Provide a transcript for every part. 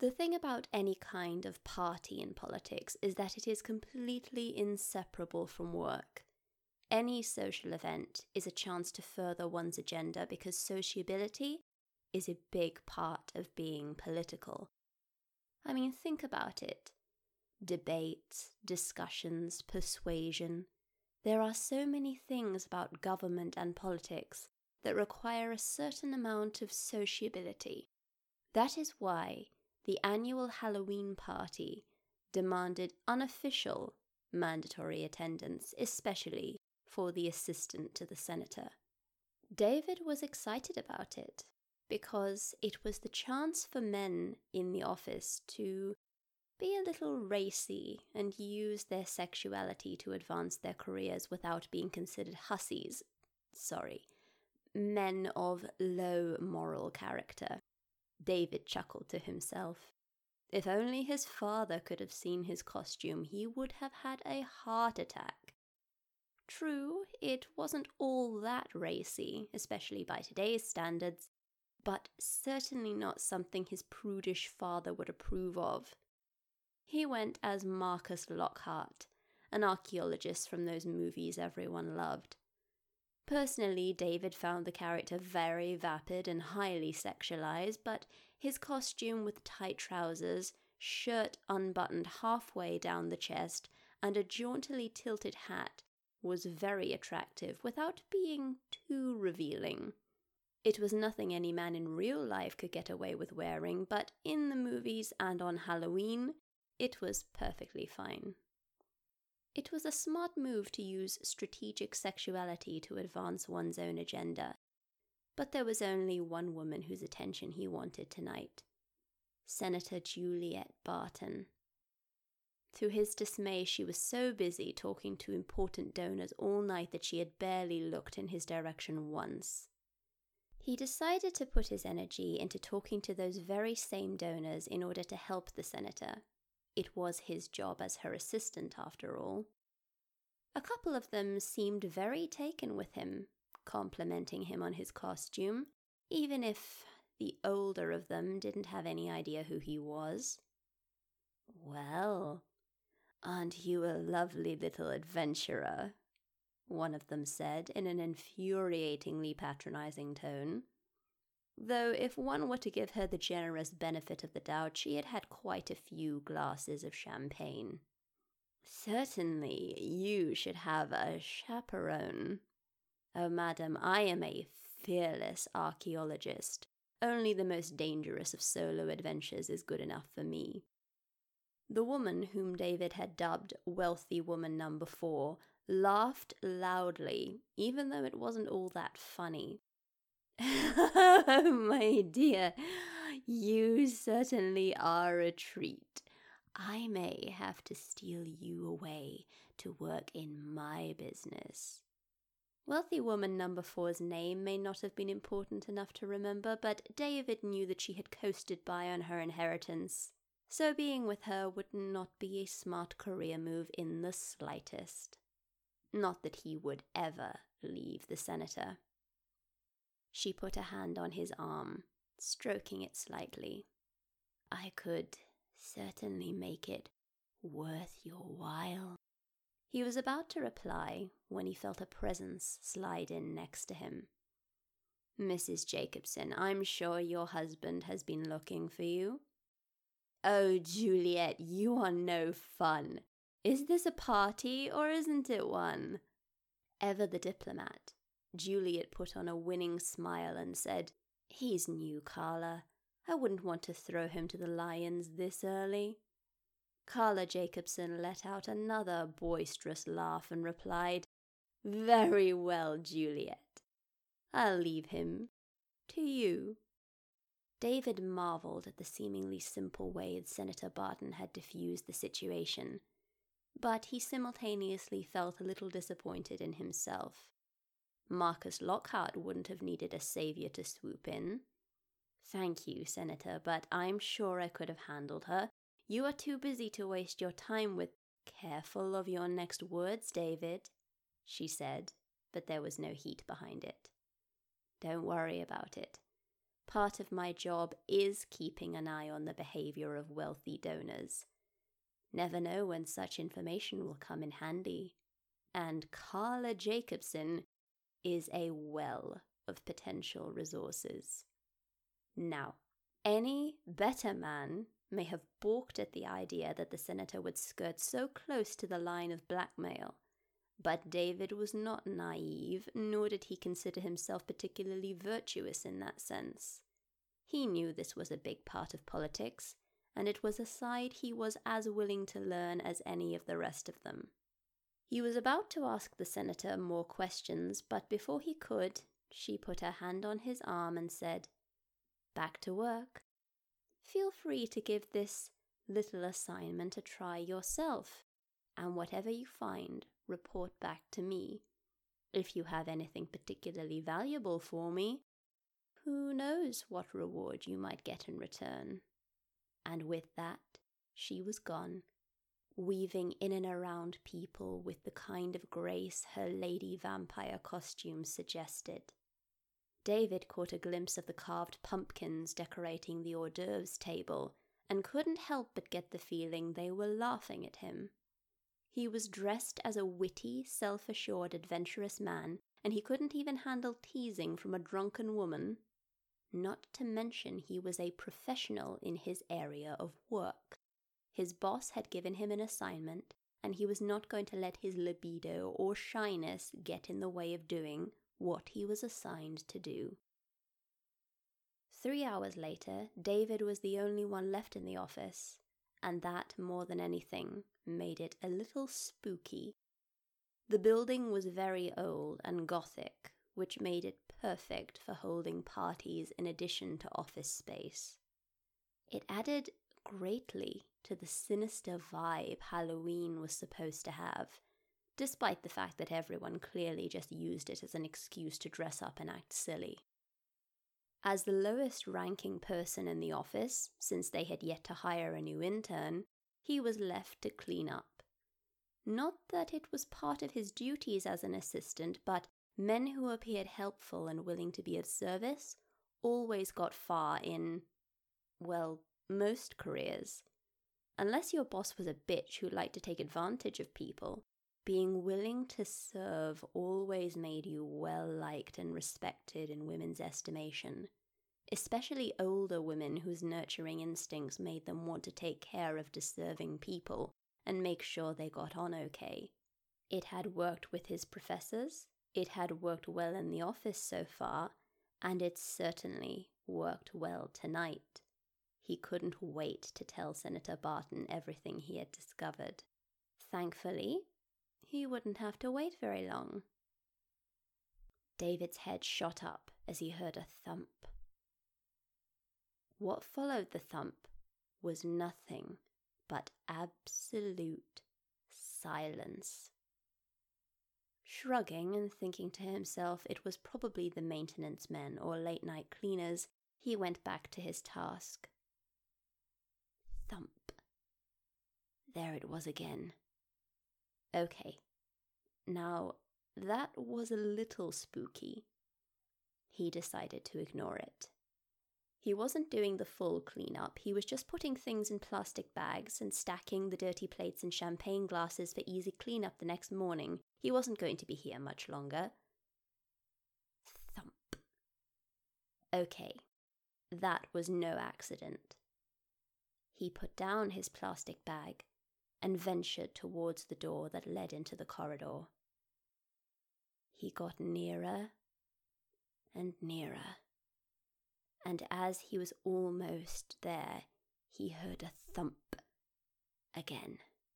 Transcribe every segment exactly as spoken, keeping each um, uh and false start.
The thing about any kind of party in politics is that it is completely inseparable from work. Any social event is a chance to further one's agenda because sociability is a big part of being political. I mean, think about it. Debates, discussions, persuasion. There are so many things about government and politics that require a certain amount of sociability. That is why the annual Halloween party demanded unofficial mandatory attendance, especially for the assistant to the senator. David was excited about it because it was the chance for men in the office to be a little racy and use their sexuality to advance their careers without being considered hussies. Sorry, men of low moral character. David chuckled to himself. If only his father could have seen his costume, he would have had a heart attack. True, it wasn't all that racy, especially by today's standards, but certainly not something his prudish father would approve of. He went as Marcus Lockhart, an archaeologist from those movies everyone loved. Personally, David found the character very vapid and highly sexualized, but his costume with tight trousers, shirt unbuttoned halfway down the chest, and a jauntily tilted hat was very attractive without being too revealing. It was nothing any man in real life could get away with wearing, but in the movies and on Halloween, it was perfectly fine. It was a smart move to use strategic sexuality to advance one's own agenda. But there was only one woman whose attention he wanted tonight. Senator Juliet Barton. To his dismay, she was so busy talking to important donors all night that she had barely looked in his direction once. He decided to put his energy into talking to those very same donors in order to help the senator. It was his job as her assistant, after all. A couple of them seemed very taken with him, complimenting him on his costume, even if the older of them didn't have any idea who he was. "Well, aren't you a lovely little adventurer?" one of them said in an infuriatingly patronizing tone. Though if one were to give her the generous benefit of the doubt, she had had quite a few glasses of champagne. "Certainly, you should have a chaperone." "Oh, madam, I am a fearless archaeologist. Only the most dangerous of solo adventures is good enough for me." The woman whom David had dubbed Wealthy Woman Number Four laughed loudly, even though it wasn't all that funny. "Oh, my dear, you certainly are a treat. I may have to steal you away to work in my business." Wealthy Woman Number Four's name may not have been important enough to remember, but David knew that she had coasted by on her inheritance, so being with her would not be a smart career move in the slightest. Not that he would ever leave the senator. She put a hand on his arm, stroking it slightly. "I could certainly make it worth your while." He was about to reply when he felt a presence slide in next to him. "Missus Jacobson, I'm sure your husband has been looking for you." "Oh, Juliet, you are no fun. Is this a party or isn't it one?" Ever the diplomat, Juliet put on a winning smile and said, "He's new, Carla. I wouldn't want to throw him to the lions this early." Carla Jacobson let out another boisterous laugh and replied, "Very well, Juliet. I'll leave him to you." David marveled at the seemingly simple way Senator Barton had diffused the situation, but he simultaneously felt a little disappointed in himself. Marcus Lockhart wouldn't have needed a savior to swoop in. "Thank you, Senator, but I'm sure I could have handled her. You are too busy to waste your time with—" "Careful of your next words, David," she said, but there was no heat behind it. "Don't worry about it. Part of my job is keeping an eye on the behavior of wealthy donors. Never know when such information will come in handy. And Carla Jacobson is a well of potential resources. Now, any better man may have balked at the idea that the senator would skirt so close to the line of blackmail, but David was not naive, nor did he consider himself particularly virtuous in that sense. He knew this was a big part of politics, and it was a side he was as willing to learn as any of the rest of them. He was about to ask the senator more questions, but before he could, she put her hand on his arm and said, "Back to work. Feel free to give this little assignment a try yourself, and whatever you find, report back to me. If you have anything particularly valuable for me, who knows what reward you might get in return." And with that, she was gone, weaving in and around people with the kind of grace her lady vampire costume suggested. David caught a glimpse of the carved pumpkins decorating the hors d'oeuvres table and couldn't help but get the feeling they were laughing at him. He was dressed as a witty, self-assured, adventurous man, and he couldn't even handle teasing from a drunken woman. Not to mention he was a professional in his area of work. His boss had given him an assignment, and he was not going to let his libido or shyness get in the way of doing what he was assigned to do. Three hours later, David was the only one left in the office, and that, more than anything, made it a little spooky. The building was very old and Gothic, which made it perfect for holding parties in addition to office space. It added greatly to the sinister vibe Halloween was supposed to have, despite the fact that everyone clearly just used it as an excuse to dress up and act silly. As the lowest ranking person in the office, since they had yet to hire a new intern, he was left to clean up. Not that it was part of his duties as an assistant, but men who appeared helpful and willing to be of service always got far in, well, most careers. Unless your boss was a bitch who liked to take advantage of people, being willing to serve always made you well liked and respected in women's estimation, especially older women whose nurturing instincts made them want to take care of deserving people and make sure they got on okay. It had worked with his professors, it had worked well in the office so far, and it certainly worked well tonight. He couldn't wait to tell Senator Barton everything he had discovered. Thankfully, he wouldn't have to wait very long. David's head shot up as he heard a thump. What followed the thump was nothing but absolute silence. Shrugging and thinking to himself it was probably the maintenance men or late-night cleaners, he went back to his task. Thump. There it was again. Okay. Now, that was a little spooky. He decided to ignore it. He wasn't doing the full cleanup, he was just putting things in plastic bags and stacking the dirty plates and champagne glasses for easy cleanup the next morning. He wasn't going to be here much longer. Thump. Okay, that was no accident. He put down his plastic bag and ventured towards the door that led into the corridor. He got nearer and nearer, and as he was almost there, he heard a thump again.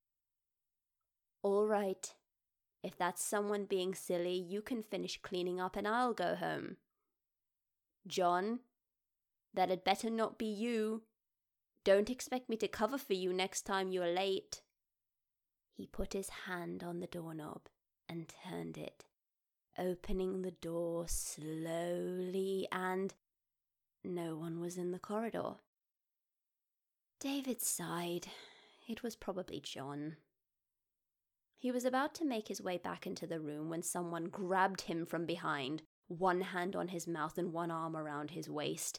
All right, if that's someone being silly, you can finish cleaning up and I'll go home. John, that had better not be you. Don't expect me to cover for you next time you're late. He put his hand on the doorknob and turned it, opening the door slowly, and no one was in the corridor. David sighed. It was probably John. He was about to make his way back into the room when someone grabbed him from behind, one hand on his mouth and one arm around his waist.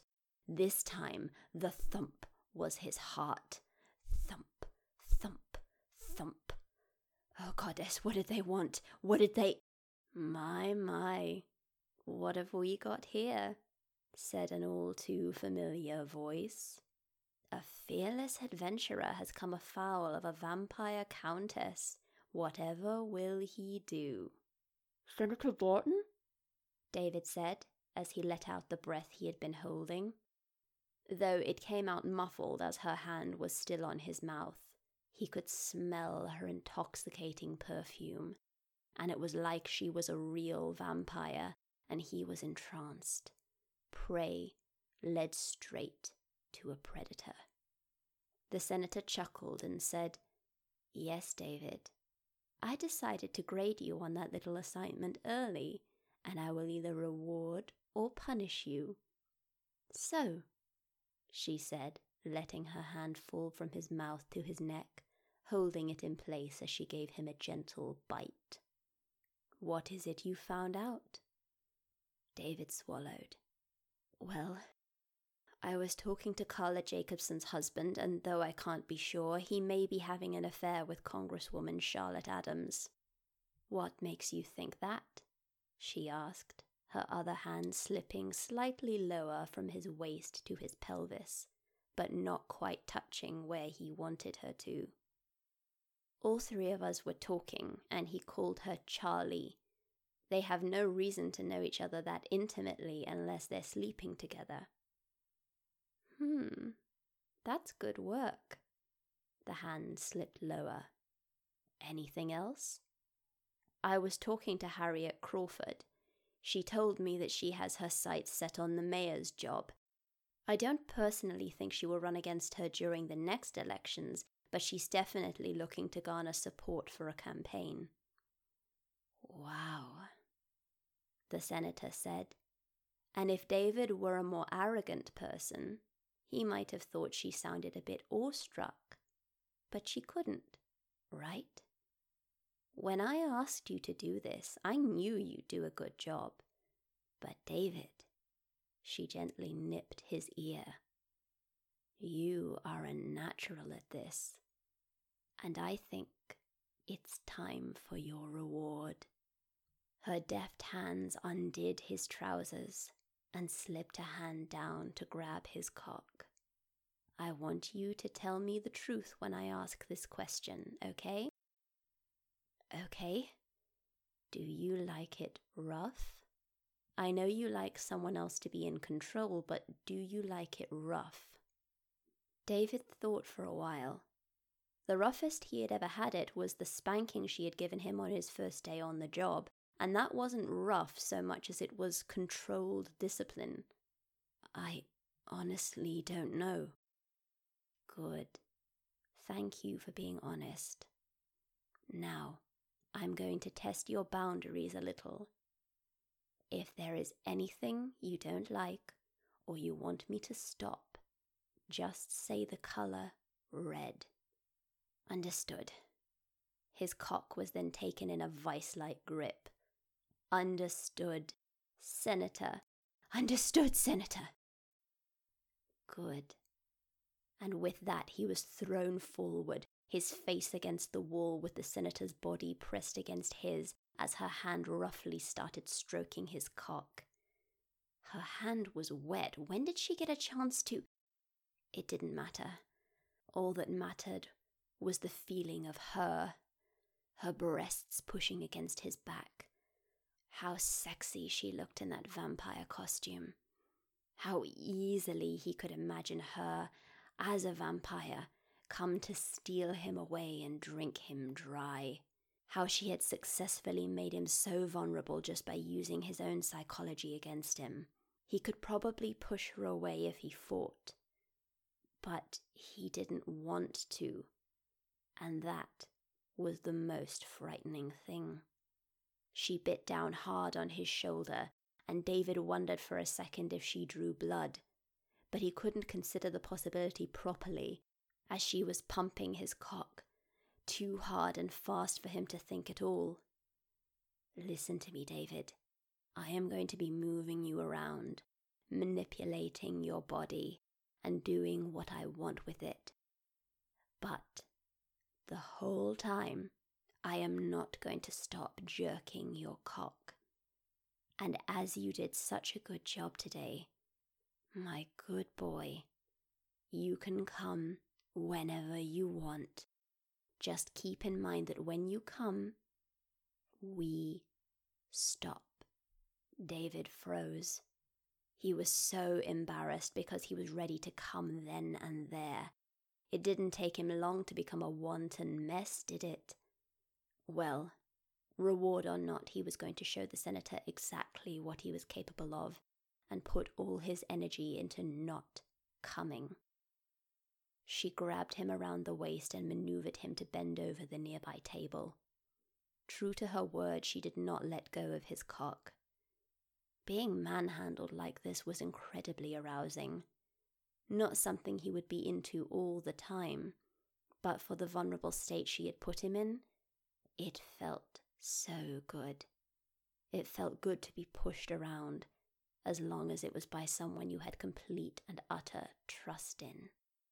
This time, the thump was his heart. Thump, thump, thump. Oh, goddess, what did they want? What did they... My, my, what have we got here? Said an all-too-familiar voice. A fearless adventurer has come afoul of a vampire countess. Whatever will he do? Senator Barton? David said, as he let out the breath he had been holding. Though it came out muffled as her hand was still on his mouth, he could smell her intoxicating perfume, and it was like she was a real vampire, and he was entranced. Prey led straight to a predator. The senator chuckled and said, Yes, David, I decided to grade you on that little assignment early, and I will either reward or punish you. So, she said, letting her hand fall from his mouth to his neck, holding it in place as she gave him a gentle bite. What is it you found out? David swallowed. Well, I was talking to Carla Jacobson's husband, and though I can't be sure, he may be having an affair with Congresswoman Charlotte Adams. What makes you think that? She asked, her other hand slipping slightly lower from his waist to his pelvis, but not quite touching where he wanted her to. All three of us were talking, and he called her Charlie. They have no reason to know each other that intimately unless they're sleeping together. Hmm, that's good work. The hand slipped lower. Anything else? I was talking to Harriet Crawford. She told me that she has her sights set on the mayor's job. I don't personally think she will run against her during the next elections, but she's definitely looking to garner support for a campaign. Wow, the senator said. And if David were a more arrogant person, he might have thought she sounded a bit awestruck. But she couldn't, right? When I asked you to do this, I knew you'd do a good job. But David, she gently nipped his ear. You are a natural at this, and I think it's time for your reward. Her deft hands undid his trousers and slipped a hand down to grab his cock. I want you to tell me the truth when I ask this question, okay? Okay. Do you like it rough? I know you like someone else to be in control, but do you like it rough? David thought for a while. The roughest he had ever had it was the spanking she had given him on his first day on the job, and that wasn't rough so much as it was controlled discipline. I honestly don't know. Good. Thank you for being honest. Now, I'm going to test your boundaries a little. If there is anything you don't like or you want me to stop, just say the color red. Understood. His cock was then taken in a vice-like grip. Understood, Senator. Understood, Senator. Good. And with that he was thrown forward, his face against the wall with the senator's body pressed against his as her hand roughly started stroking his cock. Her hand was wet. When did she get a chance to... It didn't matter. All that mattered was the feeling of her, her breasts pushing against his back. How sexy she looked in that vampire costume. How easily he could imagine her, as a vampire, come to steal him away and drink him dry. How she had successfully made him so vulnerable just by using his own psychology against him. He could probably push her away if he fought. But he didn't want to. And that was the most frightening thing. She bit down hard on his shoulder, and David wondered for a second if she drew blood. But he couldn't consider the possibility properly, as she was pumping his cock, too hard and fast for him to think at all. Listen to me, David. I am going to be moving you around. manipulating your body and doing what I want with it. But the whole time, I am not going to stop jerking your cock. And as you did such a good job today, my good boy, you can come whenever you want. Just keep in mind that when you come, we stop. David froze. He was so embarrassed because he was ready to come then and there. It didn't take him long to become a wanton mess, did it? Well, reward or not, he was going to show the senator exactly what he was capable of and put all his energy into not coming. She grabbed him around the waist and maneuvered him to bend over the nearby table. True to her word, she did not let go of his cock. Being manhandled like this was incredibly arousing. Not something he would be into all the time, but for the vulnerable state she had put him in, it felt so good. It felt good to be pushed around, as long as it was by someone you had complete and utter trust in.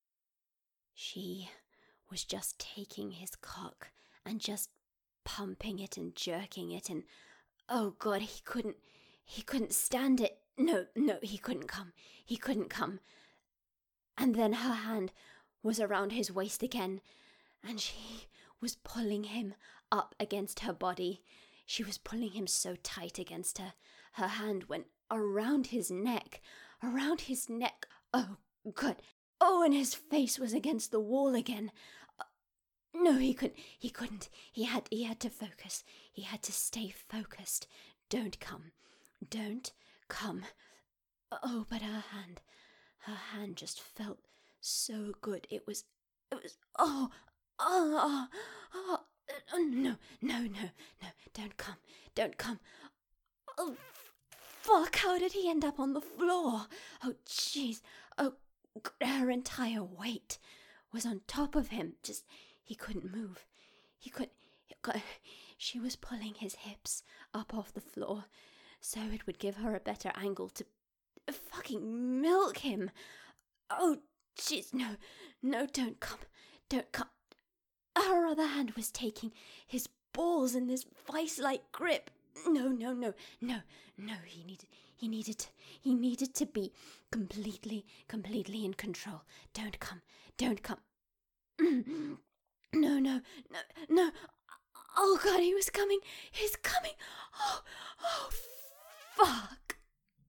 She was just taking his cock and just pumping it and jerking it, and oh God, he couldn't, he couldn't stand it. No, no, he couldn't come. He couldn't come. And then her hand was around his waist again, and she was pulling him up against her body. She was pulling him so tight against her. Her hand went around his neck, around his neck. Oh, God. Oh, and his face was against the wall again. Uh, no, he couldn't. He couldn't. He had, he had to focus. He had to stay focused. Don't come. Don't come. Oh, but her hand, her hand just felt so good. It was, it was, oh, oh, oh, oh, no, no, no, no, don't come, don't come. Oh, fuck, how did he end up on the floor? Oh, jeez, oh, her entire weight was on top of him. Just, he couldn't move. He could, he could, she was pulling his hips up off the floor so it would give her a better angle to fucking milk him. Oh, jeez, no, no, don't come, don't come. Her other hand was taking his balls in this vice-like grip. No, no, no, no, no, he needed, he needed, to, he needed to be completely, completely in control. Don't come, don't come. No, no, no, no. Oh, God, he was coming, he's coming. Oh, oh, fuck.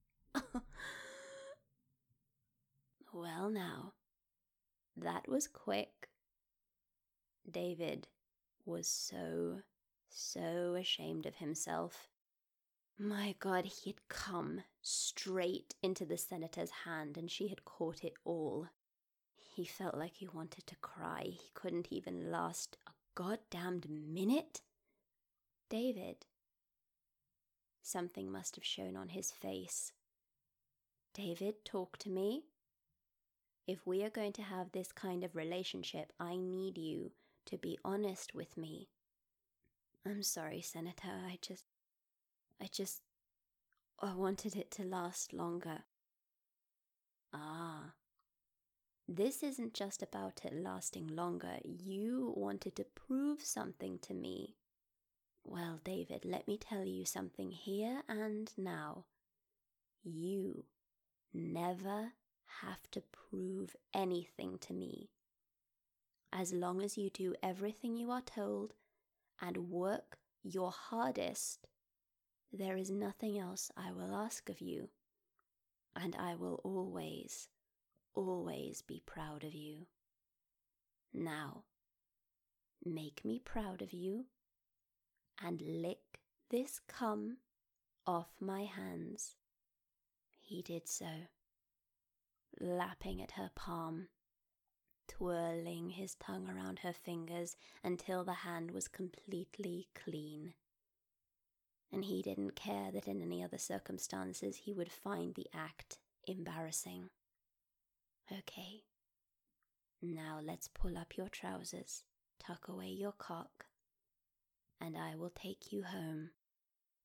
Well, now, that was quick. David was so, so ashamed of himself. My God, he had come straight into the senator's hand and she had caught it all. He felt like he wanted to cry. He couldn't even last a goddamned minute. David. Something must have shown on his face. David, talk to me. If we are going to have this kind of relationship, I need you to be honest with me. I'm sorry, Senator. I just, I just, I wanted it to last longer. Ah. This isn't just about it lasting longer. You wanted to prove something to me. Well, David, let me tell you something here and now. You never have to prove anything to me. As long as you do everything you are told and work your hardest, there is nothing else I will ask of you. And I will always, always be proud of you. Now, make me proud of you and lick this cum off my hands. He did so, lapping at her palm, twirling his tongue around her fingers until the hand was completely clean. And he didn't care that in any other circumstances he would find the act embarrassing. Okay, now let's pull up your trousers, tuck away your cock, and I will take you home.